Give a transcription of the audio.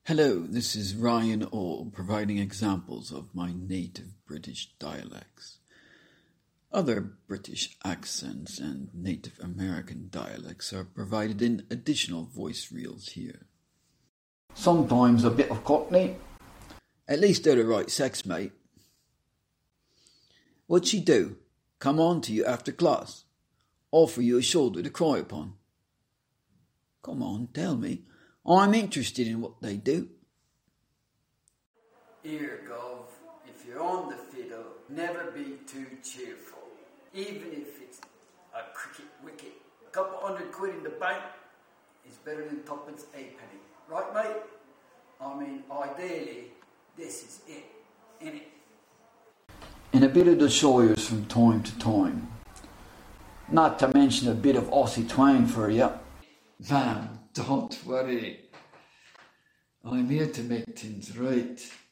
Hello, this is Ryan Orr providing examples of my native British dialects. Other British accents and Native American dialects are provided in additional voice reels here. Sometimes a bit of Cockney. At least they're the right sex, mate. What'd she do? Come on to you after class? Offer you a shoulder to cry upon? Come on, tell me. I'm interested in what they do. Here, Gov, if you're on the fiddle, never be too cheerful. Even if it's a cricket wicket. A couple £100 in the bank is better than tuppence halfpenny. Right, mate? I mean, ideally, this is it, innit? And a bit of the Sawyers from time to time. Not to mention a bit of Aussie twang for you. Man, don't worry. I'm here to make things right.